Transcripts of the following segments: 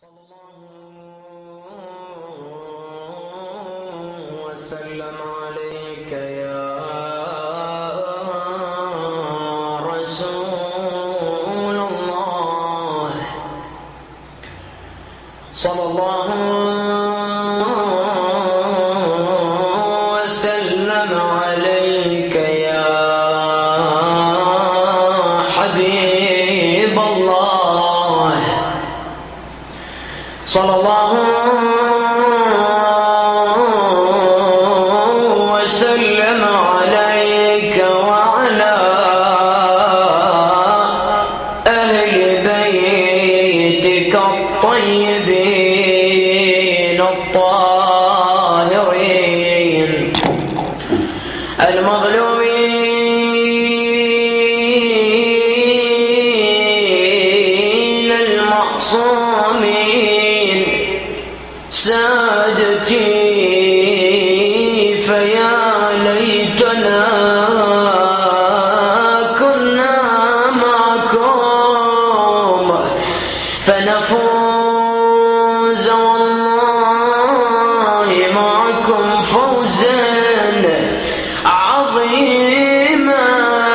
صلى الله وسلم عليك يا رسول الله. صلى الله وسلم عليك يا حبيب الله. صلى الله وسلم عليك وعلى أهل بيتك الطيبين الطاهرين المظلومين المعصومين سادتي. فيا ليتنا كنا معكم فنفوز والله معكم فوزا عظيما.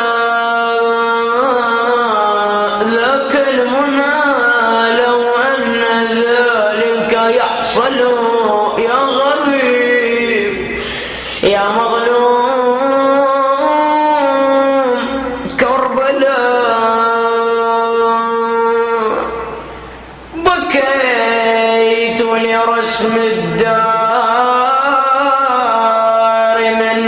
ذاك المنى لو أن ذلك يحصل يا غريب يا مظلوم كربلاء. بكيت لرسم الدار من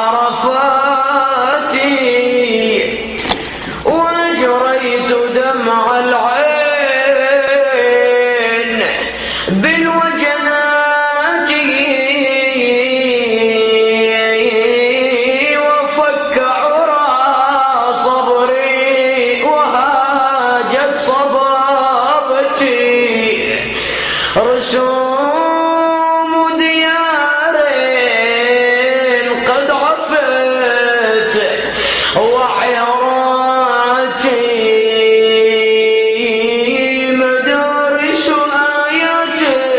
عرفاتي وأجريت دمع العين بالوجنات وفك عرى صبري وهاجت صبابتي. رسوم ديار قد عفت وعيراتي مدارس آيات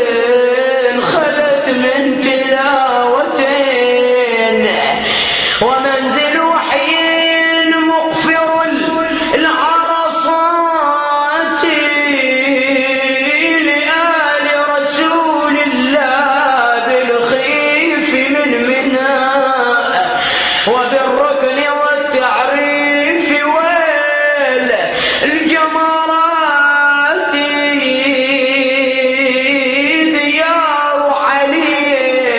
خلت من تلاوة ومنزل وحي مقفر العرصات لآل رسول الله بالخيف من منى وبالركن والتعريف والجمرات. ديار علي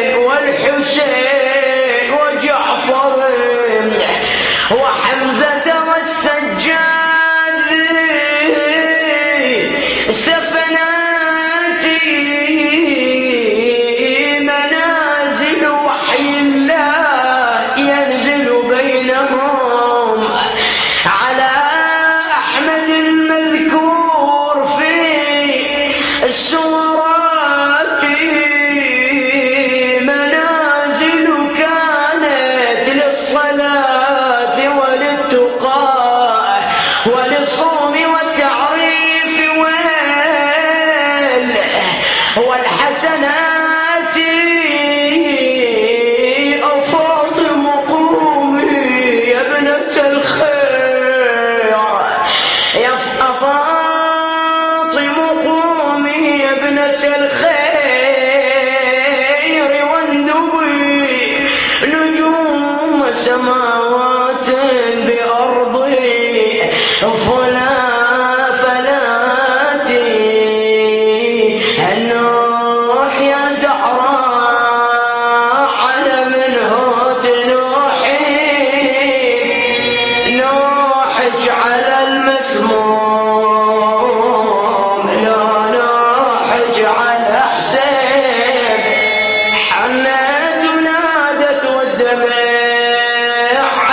والحسين وجعفر وحمزة والسجاد سفناتي منازل وحي الله ينزل بينهم على أحمد المذكور في السورات. منازل كانت للصلاة وللتقى وللصوم والتعريف والحسنات. فاطم قومي يا ابنة الخير يا فاطم قومي يا ابنة الخير واندبي نجوم سماوات بأرضي فلاتي. النوح يا زهراء على منه تنوحي نوحك على المسموم لا نوحك على حسين. حنت ونادت والدمع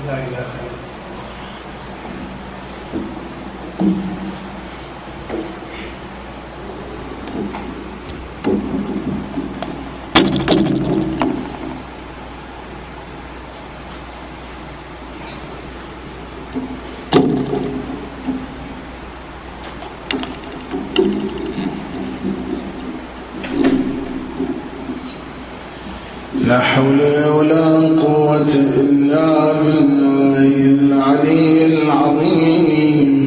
لا إله إلا الله. لا حول ولا قوة إلا بالله العلي العظيم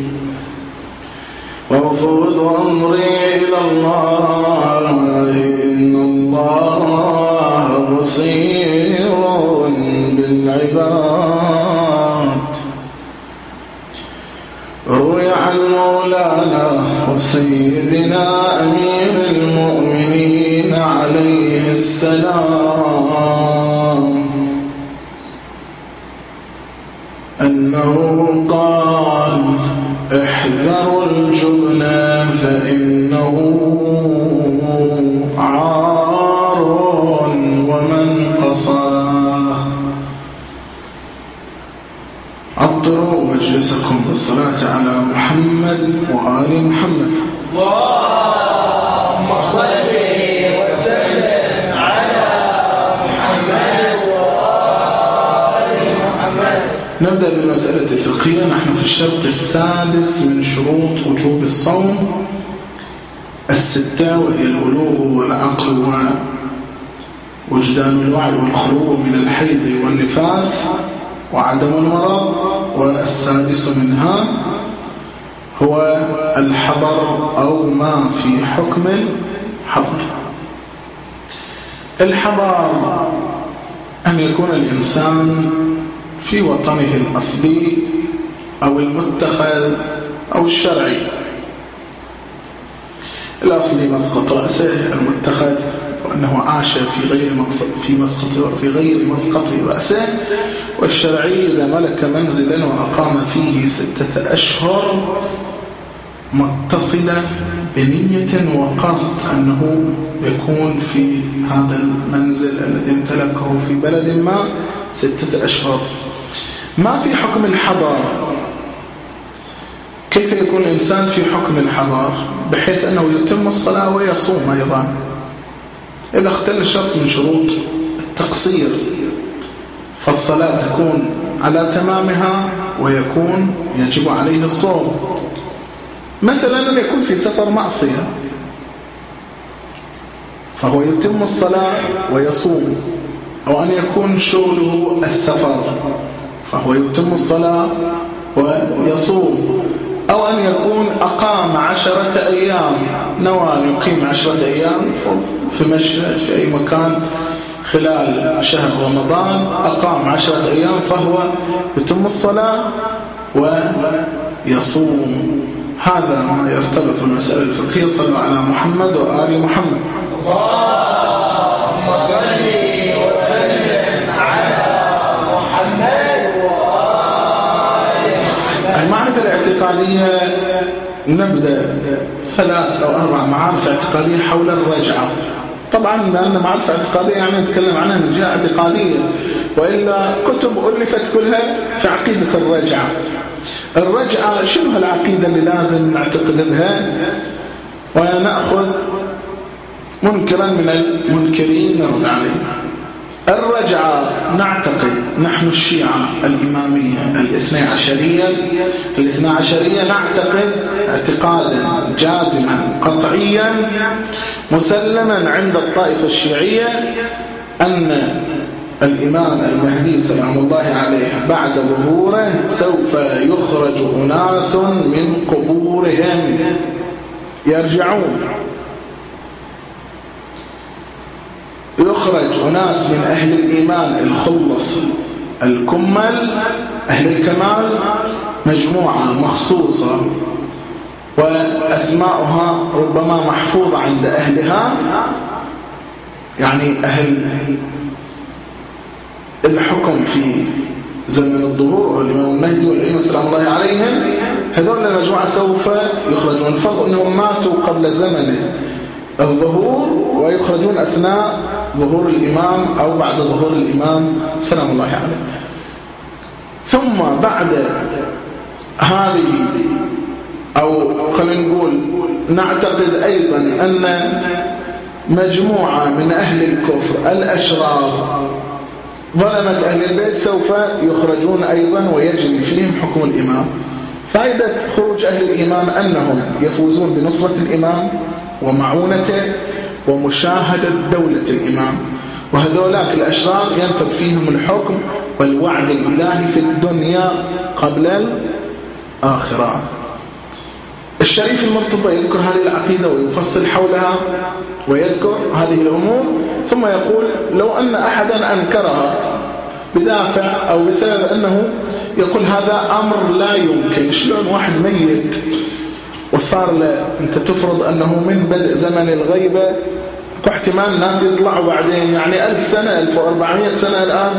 وأفوض أمري إلى الله إن الله بصير بالعباد. روي عن مولانا وسيدنا أمير المؤمنين عليه السلام أنه قال: احذروا الجبن فإنه عار ومن قصاه. عطروا مجلسكم بالصلاة على محمد وآل محمد. اللهم صل وسلم على محمد وآل محمد. نبدأ بالمسألة الفقهية. نحن في الشرط السادس من شروط وجوب الصوم الستة، وهي البلوغ والعقل ووجدان الوعي والخلو من الحيض والنفاس وعدم المرض. والسادس منها هو الحضر أو ما في حكم الحضر. الحضر أن يكون الإنسان في وطنه الأصلي أو المتخذ أو الشرعي. الأصلي مسقط رأسه، المتخذ وأنه عاش في غير مسقط رأسه، والشرعي إذا ملك منزلا وأقام فيه 6 أشهر متصلة بنية وقصد أنه يكون في هذا المنزل الذي امتلكه في بلد ما 6 أشهر. ما في حكم الحضر. كيف يكون الإنسان في حكم الحضر؟ بحيث أنه يتم الصلاة ويصوم أيضا. إذا اختل شرط من شروط التقصير فالصلاة تكون على تمامها ويكون يجب عليه الصوم. مثلا أن يكون في سفر معصية فهو يتم الصلاة ويصوم، أو أن يكون شغله السفر فهو يتم الصلاة ويصوم، أو أن يكون أقام 10 أيام، نوى أن يقيم 10 أيام في مشهد في أي مكان خلال شهر رمضان، أقام 10 أيام فهو يتم الصلاة ويصوم. هذا ما يرتبط بالمسألة الفقهية. صلوا على محمد وآل محمد. اللهم صل وسلم على محمد وآل محمد. المعرفة الاعتقادية نبدأ 3 أو 4 معارف اعتقادية حول الرجعة. طبعا لأن معرفة اعتقادية يعني نتكلم عنها من جهة اعتقادية، وإلا كتب ألفت كلها في عقيدة الرجعة. الرجعة شنو العقيدة اللي لازم نعتقد بها ونأخذ منكرا من المنكرين نرد عليه؟ الرجعة نعتقد نحن الشيعة الإمامية الاثنى عشرية نعتقد اعتقادا جازما قطعيا مسلما عند الطائفة الشيعية أن الإمام المهدي سلام الله عليه بعد ظهوره سوف يخرج أناس من قبورهم يرجعون، يخرج أناس من أهل الإيمان الخلص الكمل أهل الكمال، مجموعة مخصوصة وأسماؤها ربما محفوظة عند أهلها، يعني أهل الحكم في زمن الظهور والإمام المهدي والأئمة سلام الله عليهم. هذول المجموعة سوف يخرجون، الفرق أنهم ماتوا قبل زمن الظهور ويخرجون أثناء ظهور الإمام أو بعد ظهور الإمام سلام الله عليه. ثم بعد هذه، أو خلينا نقول نعتقد أيضا أن مجموعة من أهل الكفر الأشرار ظلمت أهل البيت سوف يخرجون أيضا ويجري فيهم حكم الإمام. فائدة خروج أهل الإيمان أنهم يفوزون بنصرة الإمام ومعونته ومشاهدة دولة الإمام، وهذولاك الأشرار ينفذ فيهم الحكم والوعد الإلهي في الدنيا قبل الآخرة. الشريف المرتضى يذكر هذه العقيدة ويفصل حولها ويذكر هذه الأمور، ثم يقول لو أن أحدا أنكرها بدافع أو بسبب أنه يقول هذا أمر لا يمكن، شلون واحد ميت وصار له أنت تفرض أنه من بدء زمن الغيبة احتمال الناس يطلعوا بعدين، يعني 1000 سنة 1400 سنة الآن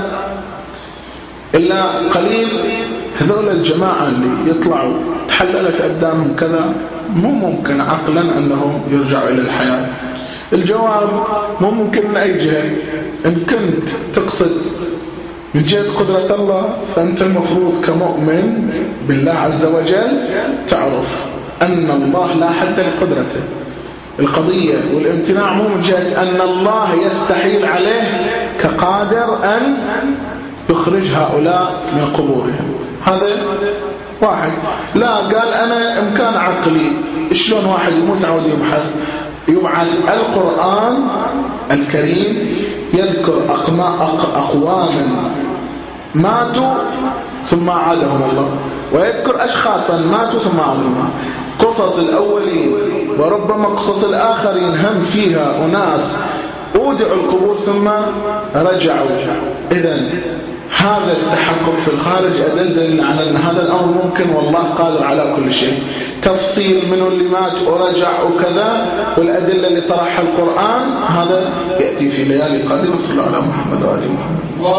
إلا قليل، هذول الجماعة اللي يطلعوا تحللت أبدانهم كذا مو ممكن عقلا أنهم يرجعوا إلى الحياة. الجواب مو ممكن من أي جهة. إن كنت تقصد من جهة قدرة الله فأنت المفروض كمؤمن بالله عز وجل تعرف أن الله لا حد لقدرته. القضية والامتناع مو من جهة أن الله يستحيل عليه كقادر أن يخرج هؤلاء من قبورهم، هذا واحد. لا قال أنا إمكان عقلي، شلون واحد يموت عود يبعث القرآن الكريم يذكر أقواما ماتوا ثم عادهم الله، ويذكر أشخاصا ماتوا ثم عادهم. قصص الأولين وربما قصص الآخرين هم فيها أناس أودعوا القبور ثم رجعوا. إذن هذا التحقق في الخارج أدل على أن هذا الأمر ممكن والله قادر على كل شيء. تفصيل من اللي مات ورجع وكذا والأدلة اللي طرحها القرآن هذا يأتي في ليالي قادمة. صلى الله على محمد وآل محمد.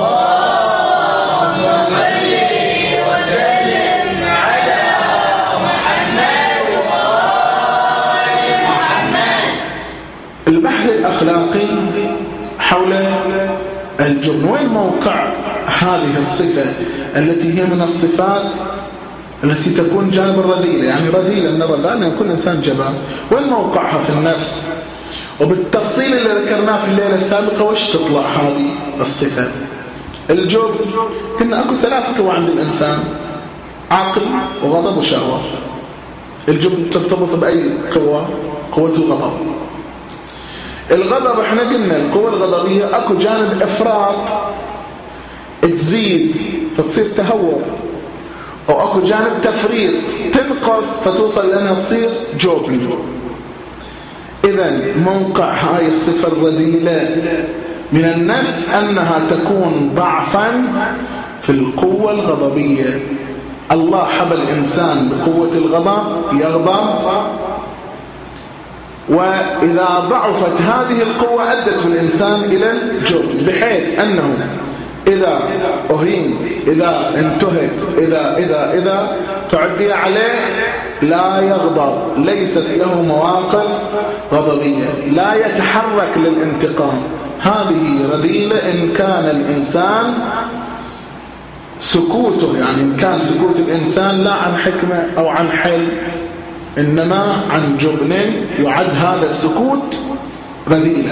اللهم صل وسلم على محمد وآل محمد. البحث الأخلاقي حول الجبن، وين موقع هذه الصفة التي هي من الصفات التي تكون جانب الرذيلة، يعني رذيلة من الرذالة يكون إنسان جبان، وين موقعها في النفس؟ وبالتفصيل اللي ذكرناه في الليلة السابقة وش تطلع هذه الصفة؟ الجبن كنا أكو 3 قوى عند الإنسان: عقل وغضب وشهوة. الجبن ترتبط بأي قوة؟ قوة الغضب. الغضب احنا قلنا القوة الغضبية اكو جانب افراط تزيد فتصير تهور، او اكو جانب تفريط تنقص فتوصل لانها تصير جبن. اذن موقع هاي الصفة الرذيلة من النفس انها تكون ضعفا في القوة الغضبية. الله حب الانسان بقوة الغضب يغضب، وإذا ضعفت هذه القوة أدت بالإنسان إلى الجبن، بحيث أنه إذا أهين، إذا انتهك، إذا تعدي عليه لا يغضب، ليست له مواقف غضبية، لا يتحرك للانتقام. هذه رذيلة إن كان الإنسان سكوته، يعني إن كان سكوت الإنسان لا عن حكمة أو عن حلم إنما عن جبن، يعد هذا السكوت رذيلا،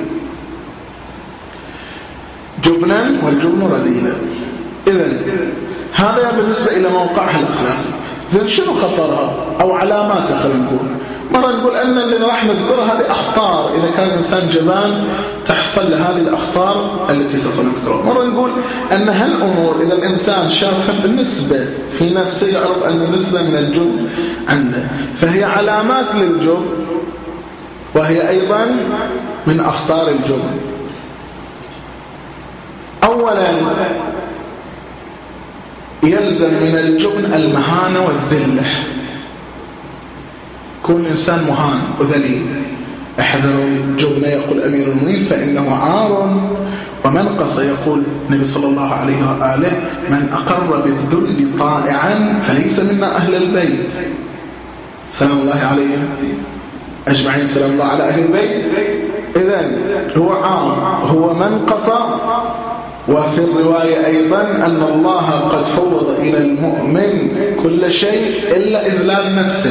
جبنا والجبن رذيلا. إذن هذا بالنسبة إلى موقعها الأخلاقي. زين شنو خطرها أو علاماتها؟ خلينا نقول مرة نقول أن اللي راح نذكرها هذه أخطار، إذا كان الإنسان جبان تحصل له هذه الأخطار التي سوف نذكرها. مرة نقول أن هالأمور إذا الإنسان شافها بالنسبة في نفسه يعرف أن نسبة من الجبن عنده، فهي علامات للجبن وهي أيضا من أخطار الجبن. أولا يلزم من الجبن المهانة والذلة. كل إنسان مهان وذليل. احذروا الجبن يقول أمير المؤمنين فإنه عار ومنقص. يقول النبي صلى الله عليه وآله من أقر بالذل طائعا فليس منا أهل البيت. سلام الله عليهم أجمعين، سلام الله على أهل البيت. إذن هو عار، هو منقص وفي الرواية أيضا أن الله قد فوض إلى المؤمن كل شيء إلا إذلال نفسه.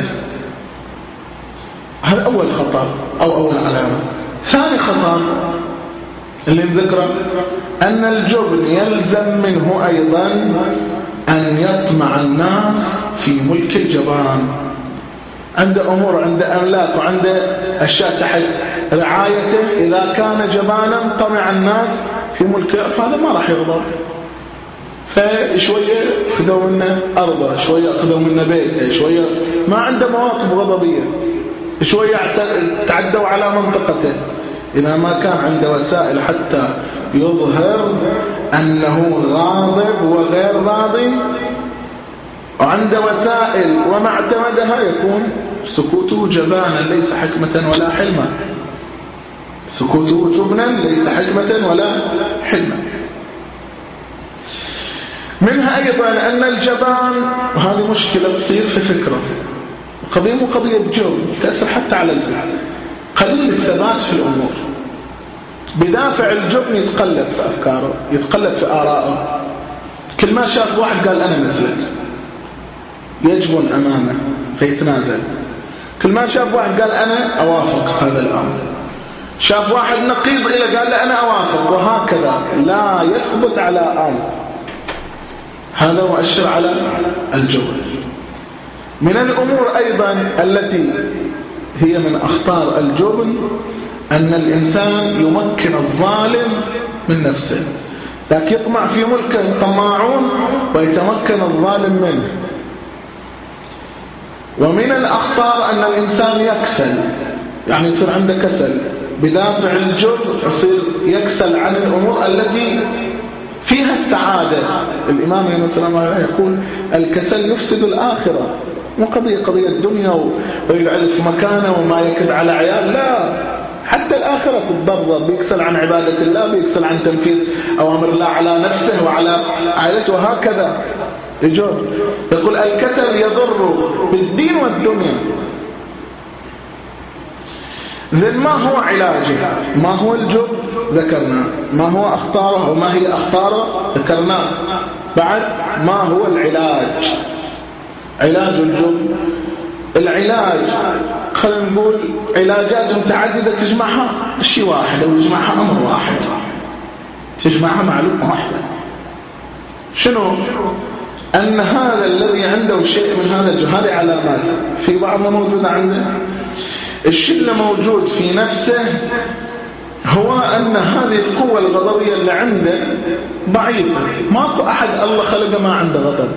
هذا أول خطر أو أول علامة. ثاني خطر اللي نذكره أن الجبن يلزم منه أيضا أن يطمع الناس في ملك الجبان. عنده أمور، عنده أملاك، وعنده أشياء تحت رعايته، إذا كان جبانا طمع الناس في ملكه فهذا ما راح يرضى. فشوية أخذوا منه أرضه، شوية أخذوا منه بيته، شوية ما عنده مواقف غضبية، شوية تعدوا على منطقته. إذا ما كان عنده وسائل حتى يظهر أنه غاضب وغير راضي، وعنده وسائل وما اعتمدها، يكون سكوته جبانا ليس حكمة ولا حلما. سكوته جبنا ليس حكمة ولا حلما. منها أيضا أن الجبان، وهذه مشكلة تصير في فكرة، قضية مو قضية جبن، تأثر حتى على الفكر، قليل الثبات في الأمور. بدافع الجبن يتقلب في أفكاره، يتقلب في آرائه. كل ما شاف واحد قال أنا مثلك يجبن أمامه فيتنازل. كل ما شاف واحد قال أنا أوافق هذا الأمر، شاف واحد نقيض إلى قال لا أنا أوافق، وهكذا لا يثبت على أمر. هذا مؤشر على الجبن. من الأمور أيضا التي هي من أخطار الجبن أن الإنسان يمكن الظالم من نفسه، لكن يطمع في ملكه طماعون ويتمكن الظالم منه. ومن الأخطار أن الإنسان يكسل، يعني يصير عنده كسل بدافع الجبن، يصير يكسل عن الأمور التي فيها السعادة. الإمام ابن سلام يقول الكسل يفسد الآخرة، مو قضية الدنيا ويقعد في مكانه وما يكد على عيال، لا، حتى الآخرة تتضرر. بيكسل عن عبادة الله، بيكسل عن تنفيذ أوامر الله على نفسه وعلى عائلته، وهكذا يجر. يقول الكسل يضر بالدين والدنيا. زين، ما هو علاجه؟ ما هو الجبن؟ ذكرنا. ما هو أخطاره وما هي أخطاره؟ ذكرنا. بعد ما هو العلاج؟ علاج الجبن. العلاج خلينا نقول علاجات متعددة تجمعها شيء واحد أو تجمعها أمر واحد، تجمعها معلومة واحدة. شنو؟ أن هذا الذي عنده شيء من هذا الجبن، هذه علامات في بعضنا موجودة عنده. الشيء اللي موجود في نفسه هو أن هذه القوة الغضبية اللي عنده ضعيفة. ماكو أحد الله خلقه ما عنده غضب.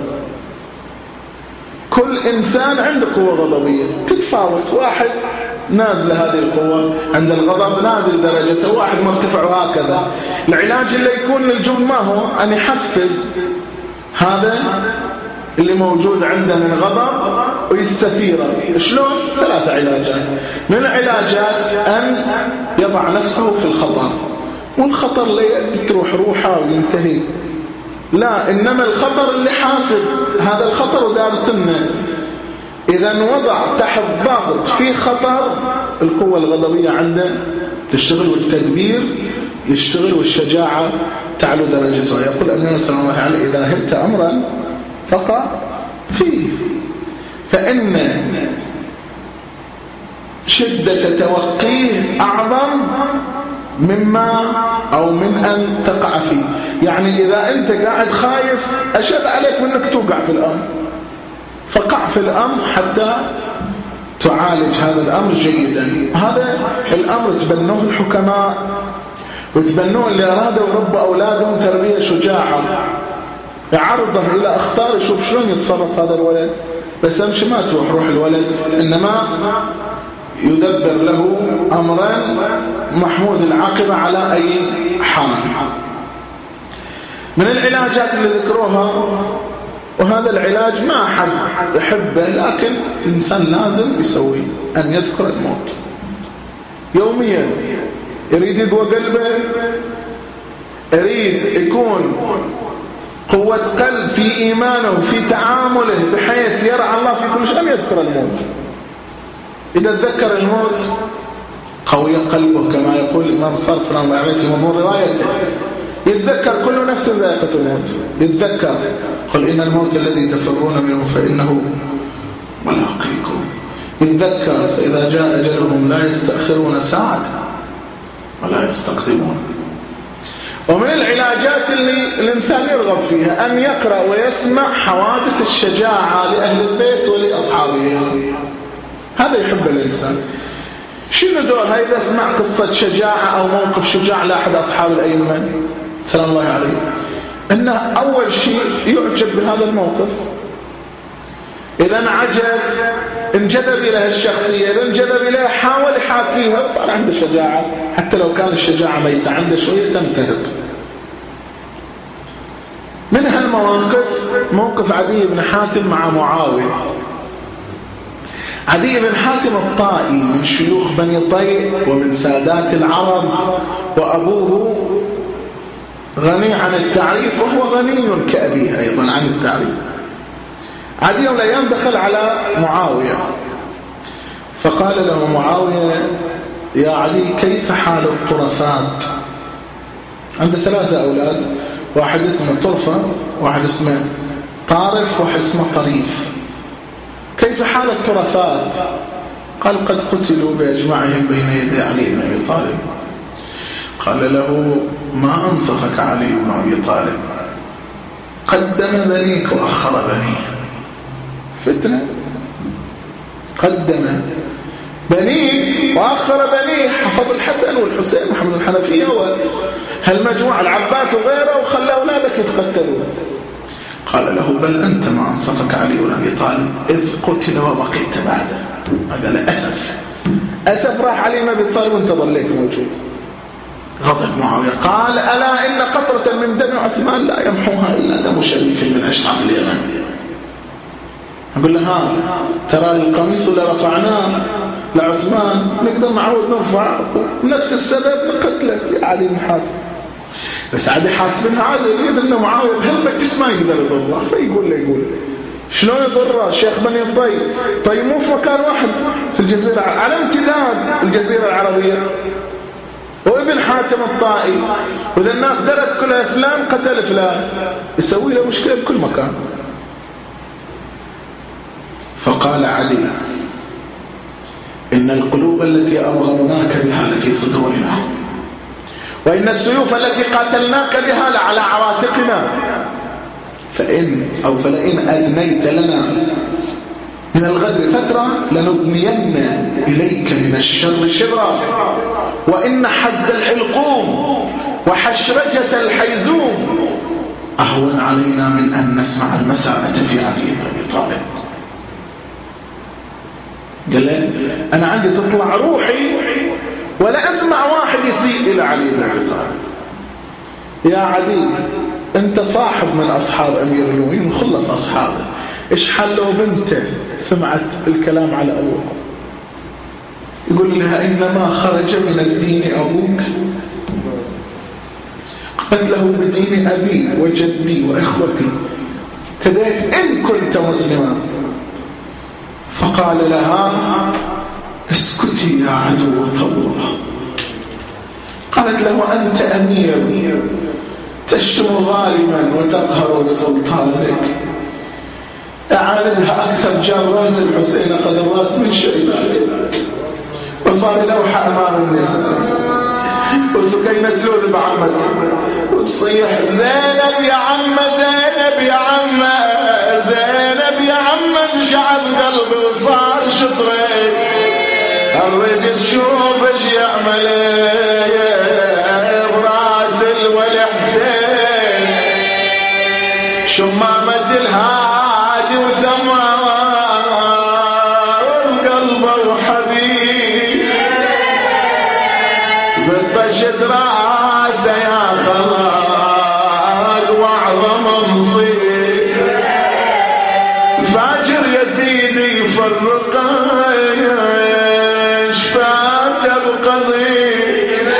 كل إنسان عنده قوة غضبية تتفاوت. واحد نازل هذه القوة عند الغضب نازل درجته، واحد مرتفع، وهكذا. العلاج اللي يكون للجبن ما هو؟ أن يحفز هذا اللي موجود عنده من غضب ويستثيره. شلون؟ 3 علاجات. من العلاجات أن يضع نفسه في الخطر، والخطر لا تروح روحه وينتهي، لا، إنما الخطر اللي حاسب هذا الخطر ودار سنه. إذا وضع تحت ضغط في خطر، القوة الغضبية عنده تشتغل، والتدبير يشتغل، والشجاعة تعلو درجته. يقول النبي صلى الله عليه وسلم إذا هبت أمرا فقع فيه، فإن شدة توقيه أعظم مما أو من أن تقع فيه. يعني إذا أنت قاعد خايف أشد عليك منك توقع في الأمر، فقع في الأمر حتى تعالج هذا الأمر جيدا. هذا الأمر تبنوه الحكماء، وتبنوه اللي أرادوا يربوا أولادهم تربية شجاعة، يعرضه إلى أخطار، يشوف شلون يتصرف هذا الولد. بس أمشي ما تروح روح الولد، إنما يدبر له أمرا محمود العاقبة على أي حال. من العلاجات اللي ذكروها، وهذا العلاج ما أحد يحبه لكن الإنسان لازم يسويه، أن يذكر الموت يوميا. يريد يقوى قلبه، يريد يكون قوة قلب في إيمانه وفي تعامله بحيث يرعى الله في كل شيء، أن يذكر الموت. إذا تذكر الموت قوي قلبه، كما يقول الإمام صلى الله عليه وسلم في مضمون روايته. يتذكر كل نفس ذائقة الموت، يتذكر قل إن الموت الذي تفرون منه فإنه ملاقيكم، يتذكر فإذا جاء أجلهم لا يستأخرون ساعة ولا يستقدمون. ومن العلاجات اللي الإنسان يرغب فيها أن يقرأ ويسمع حوادث الشجاعة لأهل البيت ولأصحابهم، هذا يحب الإنسان. شنو دورها إذا سمع قصة شجاعة أو موقف شجاع لأحد أصحاب الأئمة سلام الله عليه، أنه أول شيء يعجب بهذا الموقف، إذا انجذب إليها الشخصية، إذا انجذب إليها حاول يحاكيها وصار عنده شجاعة، حتى لو كان الشجاعة ميتة عنده شوية تنتهض. من هالمواقف موقف عدي بن حاتم مع معاوية. عدي بن حاتم الطائي من شيوخ بني طيء ومن سادات العرب، وأبوه غني عن التعريف وهو غني كأبيه أيضا عن التعريف. عدي يوم الأيام دخل على معاوية فقال له معاوية يا عدي كيف حال الطرفات؟ عنده 3 أولاد، واحد اسمه طرفة، واحد اسمه طارف، واحد اسمه طريف. كيف حال الطرفات؟ قال قد قتلوا بأجمعهم بين يدي علي بن أبي طالب. قال له ما أنصفك علي بن أبي طالب، قدم بنيك وأخر بنيه. فتنة، قدم بنيه وأخر بنيه، حفظ الحسن والحسين محمد الحنفية وهالمجموعة العباس وغيره وخلى أولادك يتقتلون. قال له بل أنت ما أنصفك علي بن أبي طالب إذ قتل وبقيت بعده. قال أسف راح علي بن أبي طالب وانت ظليت موجود. غضب معاوية قال ألا إن قطرة من دم عثمان لا يمحوها إلا دم شريف من أشراف اليمن. أقول له ترى القميص اللي رفعناه لعثمان نقدر نعود نرفع نفس السبب قتلك يا علي بن حاتم. بس عادي حاسبنها عادي، يريد أن معاوية بهالمجلس ما يقدر يضره، فيقول له شلون يضره شيخ بني طيب مو في مكان واحد في الجزيرة، على امتداد الجزيرة العربية، وابن حاتم الطائي، وإذا الناس درت كلها فلان قتل فلان، يسوي له مشكلة بكل مكان. فقال علي إن القلوب التي أبغضناك بها لفي صدورنا، وإن السيوف التي قاتلناك بها لعلى عواتقنا، فلئن أدنيت لنا من الغدر فترة لندنين إليك من الشر شبرا، وإن حز الحلقوم وحشرجة الحيزوم أهون علينا من أن نسمع المساءة في علي بن أبي طالب. قال له أنا عندي تطلع روحي ولا أسمع واحد يسيء إلى علي بن أبي طالب. يا عدي أنت صاحب من أصحاب أمير المؤمنين خلص أصحابه، إيش حل لو بنته سمعت الكلام على أبوك؟ يقول لها إنما خرج من الدين أبوك. قالت له بدين أبي وجدي وإخوتي تديت إن كنت مسلما. فقال لها اسكتي يا عدو الله. قالت له أنت أمير تشتم ظالما وتقهر بسلطانك. أعاندها أكثر، جاب راس الحسين أخذ الراس من شيباته وصار لوحة أمام النساء، وسكينة تلوذ بعمته وتصيح زينب يا عم زينب يا عم زينب يا عم، انشعب قلبي وصار شطرين. الرجس شوف ايش يعمل براس الولي حسين، شمامة الهادي وثمار قلبه وحبيب، بطشت راسه يا خلاق واعظم مصيب. الفاجر يزيد يفرقه شفاته بقضيب،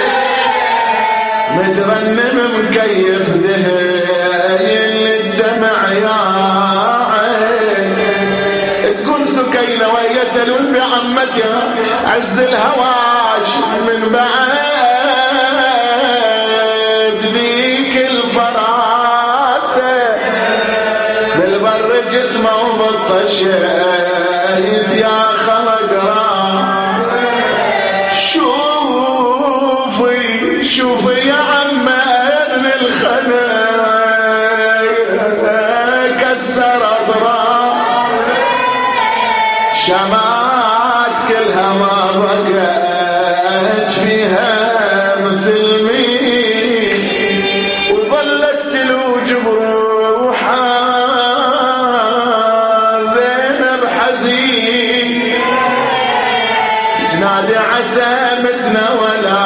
مترنم مكيف دهين للدمع يا عين. تقول سكينة وهي تلوي في عمتها عز الهواش من بعد ذيك جسمه وبالطشيت يا خلق راه شوفي يا عم ابن الخنا كسر اضرار شمات كلها ما بقت فيها مسلمين وظلت تلوج بروحها زينب حزين تنادي عسامتنا ولا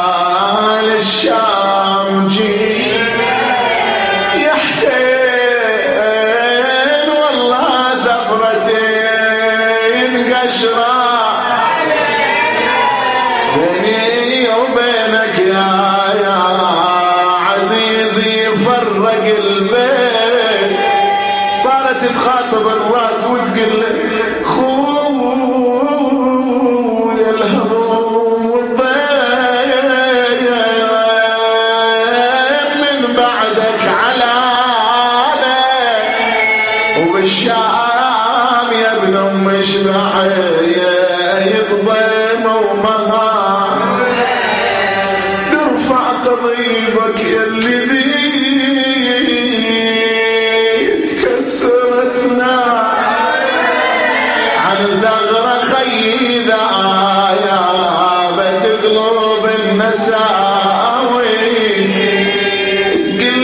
للشام جي يا حسين والله سفرتين قشرة بيني وبينك يا عزيزي فرق البيت صارت تخاطب الراس وتقول خويا الهضوم والطير من بعدك علانا وبالشام يا ابن ام شبعي يضم ومهار ترفع قضيبك يلي ذي تكسر اسنان عن ثغرة خيذة يا بتقلب النساوي تقل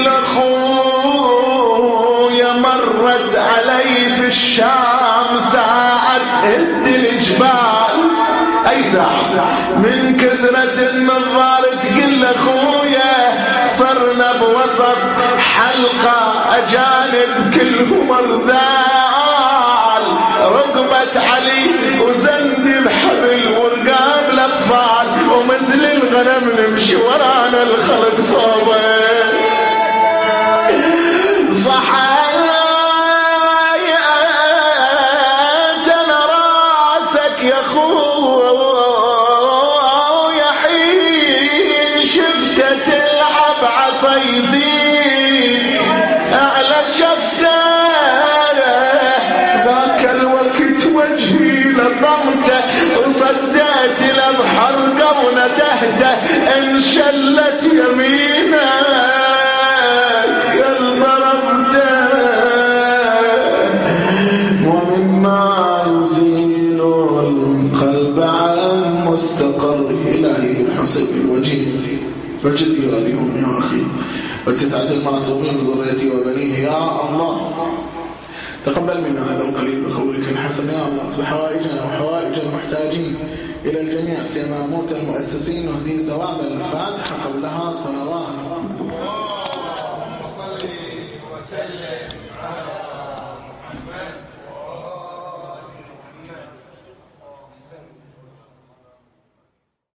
اخويا مرت علي في الشام ساعة هد الجبال اي ساعة من كثرة النظار تقل اخويا صرنا بوسط حلقة اجانب كلهم ارذال رقبة علي وزند الحبل ورقاب الاطفال ومثل الغنم نمشي ورانا الخلق صوبه صحيت انا راسك يا خويا حين شفته تلعب عصايزين اعلى شفته ذاك الوقت وجهي لطمته وصديت الابحر وندهته انشلت يمينك يا ضربته ومما يزيل القلب عن مستقر إلهي بالحسن الوجيه وجدي واليوم يا أخي وتسعة المعصومين ذريتي وبنيه يا الله تقبل منا هذا القليل بقولك الحسن يا الله في حوائجنا وحوائج المحتاجين إلى الجميع سيما موت المؤسسين واهدي ثواب الفاتحة قبلها صلوات. اللهم صل وسلم